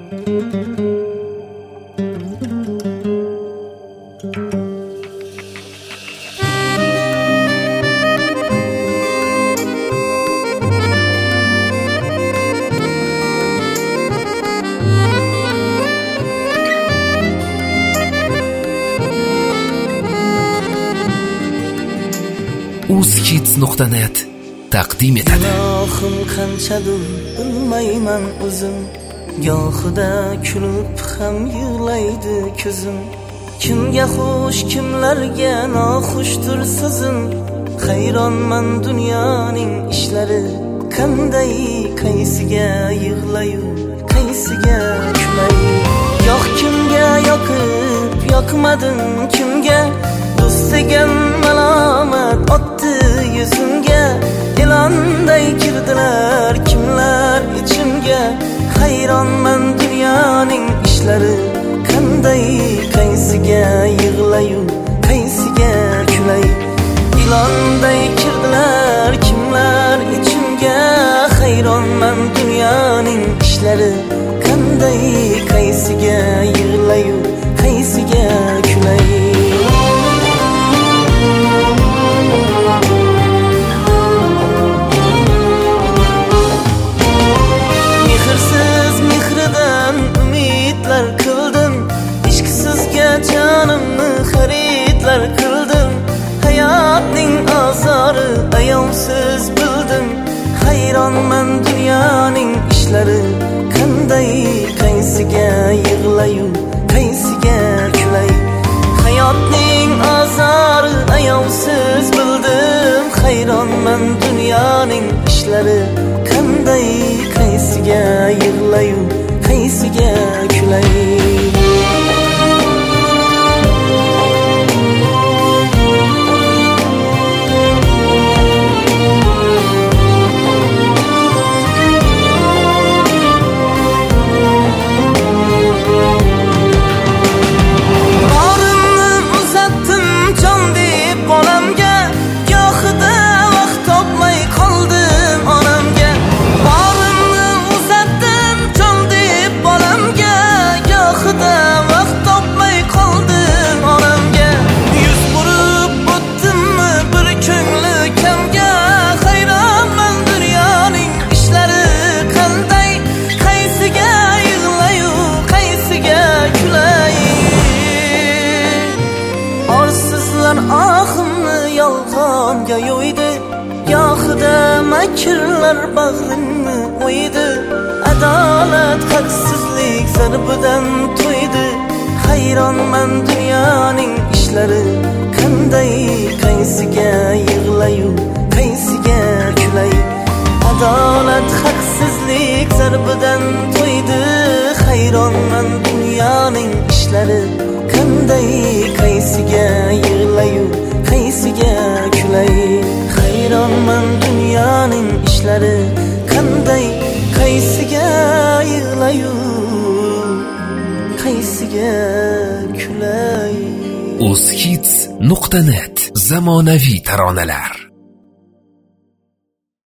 uzkids.net taqdim etadi. Gunohim qanchadur bilmayman o'zim, gohida kulib ham yig'laydi ko'zim. Kimga xush, kimlarga noxushdir so'zim. Hayronman dunyoning ishlari qanday, qaysiga yig'layu qaysiga kulay. Yo'q kimga yoqib yoqmadim, kimga do'st degan malomat otdi yuzimga. Ilonday kirdilar kimlar ichimga. Hayronman dunyoning ishlari qanday, qaysiga yig'layu qaysiga kulay. Ilonday kirdilar kimlar ichimga. Hayronman dunyoning ishlari qanday, qaysiga yig'layu qaysiga kulay. Canımni xaridlar qildim, hayotning azori ayovsiz bildim. Hayronman dunyoning ishlari qanday, qaysiga yig'layu qaysiga kulay. Hayotning azori ayovsiz bildim. Hayronman dunyoning ishlari qanday, qaysiga yig'layu qaysiga kulay. Ahimni yolg'onga yo'ydi, gohida makrlar bag'rimni o'ydi. Adolat haqsizlik zarbidan to'ydi. Hayronman dunyoning ishlari qanday, qaysiga yig'layu qaysiga kulay. Adolat haqsizlik zarbidan to'ydi. Hayronman dunyoning ishlari qanday, qaysiga yig'layu qaysiga kulay. Hayronman dunyoning ishlari qanday, qaysiga yig'layu qaysiga kulay. uzkids.net zamonaviy taronalar.